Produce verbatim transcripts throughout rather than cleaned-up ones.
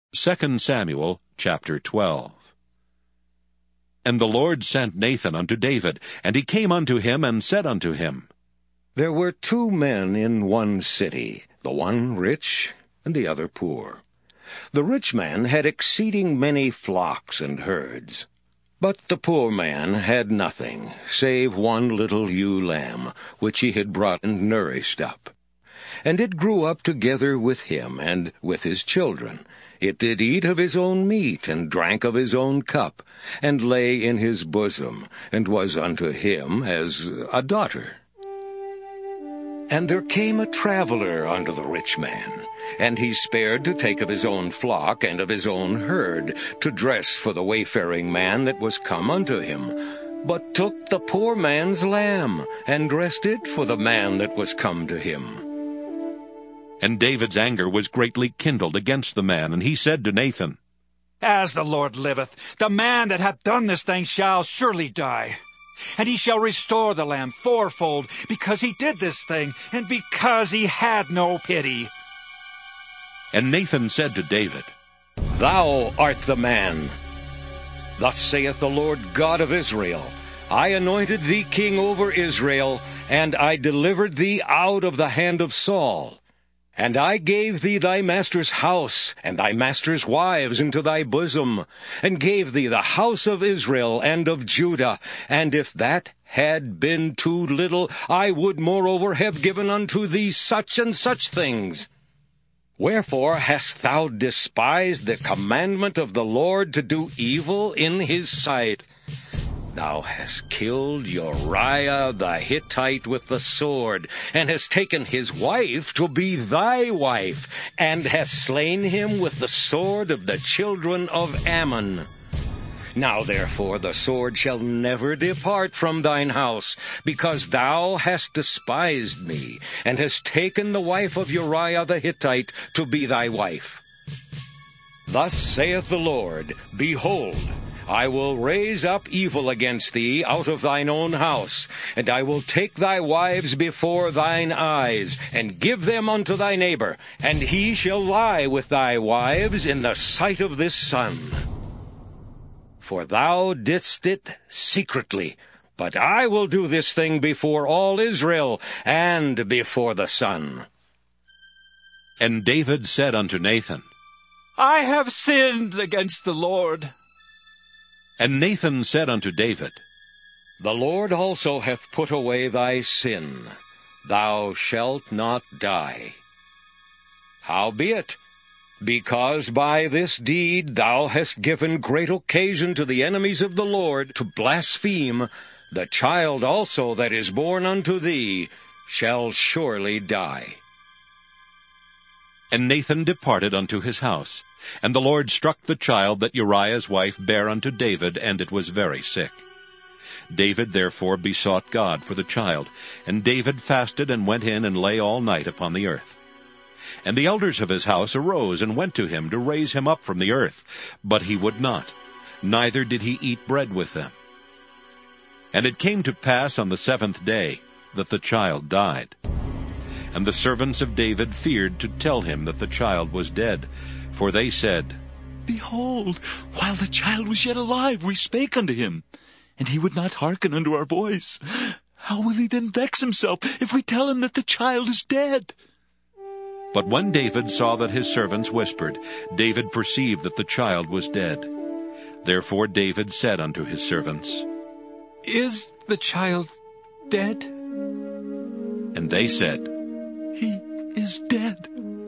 Second Samuel chapter twelve. And the Lord sent Nathan unto David, and he came unto him, and said unto him, There were two men in one city, the one rich, and the other poor. The rich man had exceeding many flocks and herds. But the poor man had nothing, save one little ewe lamb, which he had brought and nourished up. And it grew up together with him, and with his children. It did eat of his own meat, and drank of his own cup, and lay in his bosom, and was unto him as a daughter. And there came a traveler unto the rich man, and he spared to take of his own flock and of his own herd, to dress for the wayfaring man that was come unto him, but took the poor man's lamb, and dressed it for the man that was come to him. And David's anger was greatly kindled against the man, and he said to Nathan, As the Lord liveth, the man that hath done this thing shall surely die. And he shall restore the lamb fourfold, because he did this thing, and because he had no pity. And Nathan said to David, Thou art the man. Thus saith the Lord God of Israel, I anointed thee king over Israel, and I delivered thee out of the hand of Saul. And I gave thee thy master's house, and thy master's wives into thy bosom, and gave thee the house of Israel and of Judah. And if that had been too little, I would moreover have given unto thee such and such things. Wherefore hast thou despised the commandment of the Lord to do evil in his sight? Thou hast killed Uriah the Hittite with the sword, and hast taken his wife to be thy wife, and hast slain him with the sword of the children of Ammon. Now therefore the sword shall never depart from thine house, because thou hast despised me, and hast taken the wife of Uriah the Hittite to be thy wife. Thus saith the Lord, Behold, I will raise up evil against thee out of thine own house, and I will take thy wives before thine eyes, and give them unto thy neighbor, and he shall lie with thy wives in the sight of this sun. For thou didst it secretly, but I will do this thing before all Israel, and before the sun. And David said unto Nathan, I have sinned against the Lord. And Nathan said unto David, The Lord also hath put away thy sin. Thou shalt not die. Howbeit, because by this deed thou hast given great occasion to the enemies of the Lord to blaspheme, the child also that is born unto thee shall surely die. And Nathan departed unto his house. And the Lord struck the child that Uriah's wife bare unto David, and it was very sick. David therefore besought God for the child, and David fasted and went in and lay all night upon the earth. And the elders of his house arose and went to him to raise him up from the earth, but he would not, neither did he eat bread with them. And it came to pass on the seventh day that the child died. And the servants of David feared to tell him that the child was dead, for they said, Behold, while the child was yet alive, we spake unto him, and he would not hearken unto our voice. How will he then vex himself, if we tell him that the child is dead? But when David saw that his servants whispered, David perceived that the child was dead. Therefore David said unto his servants, Is the child dead? And they said, He is dead.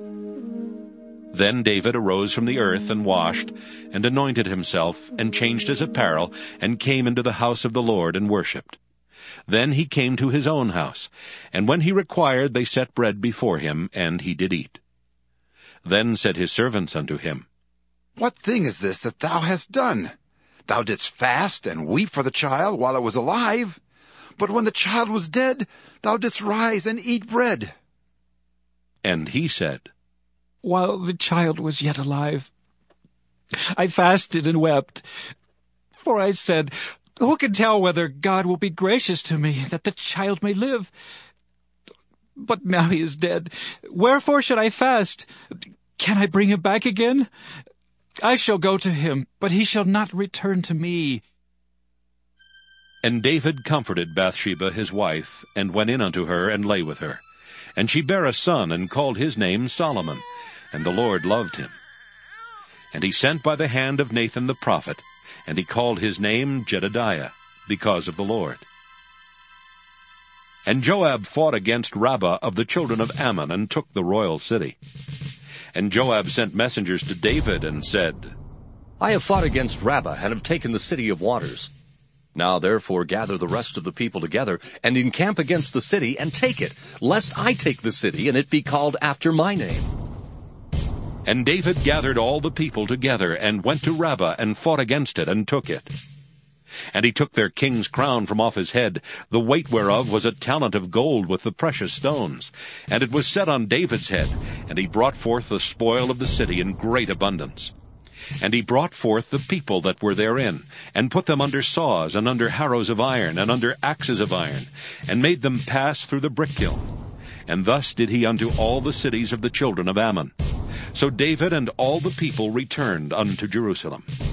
Then David arose from the earth, and washed, and anointed himself, and changed his apparel, and came into the house of the Lord, and worshipped. Then he came to his own house, and when he required, they set bread before him, and he did eat. Then said his servants unto him, What thing is this that thou hast done? Thou didst fast and weep for the child while it was alive, but when the child was dead, thou didst rise and eat bread. And he said, While the child was yet alive, I fasted and wept, for I said, Who can tell whether God will be gracious to me, that the child may live? But now he is dead. Wherefore should I fast? Can I bring him back again? I shall go to him, but he shall not return to me. And David comforted Bathsheba his wife, and went in unto her, and lay with her. And she bare a son, and called his name Solomon, and the Lord loved him. And he sent by the hand of Nathan the prophet, and he called his name Jedediah, because of the Lord. And Joab fought against Rabbah of the children of Ammon, and took the royal city. And Joab sent messengers to David, and said, I have fought against Rabbah, and have taken the city of waters. Now therefore gather the rest of the people together, and encamp against the city, and take it, lest I take the city, and it be called after my name. And David gathered all the people together, and went to Rabbah, and fought against it, and took it. And he took their king's crown from off his head, the weight whereof was a talent of gold with the precious stones. And it was set on David's head, and he brought forth the spoil of the city in great abundance. And he brought forth the people that were therein, and put them under saws, and under harrows of iron, and under axes of iron, and made them pass through the brickkiln. And thus did he unto all the cities of the children of Ammon. So David and all the people returned unto Jerusalem.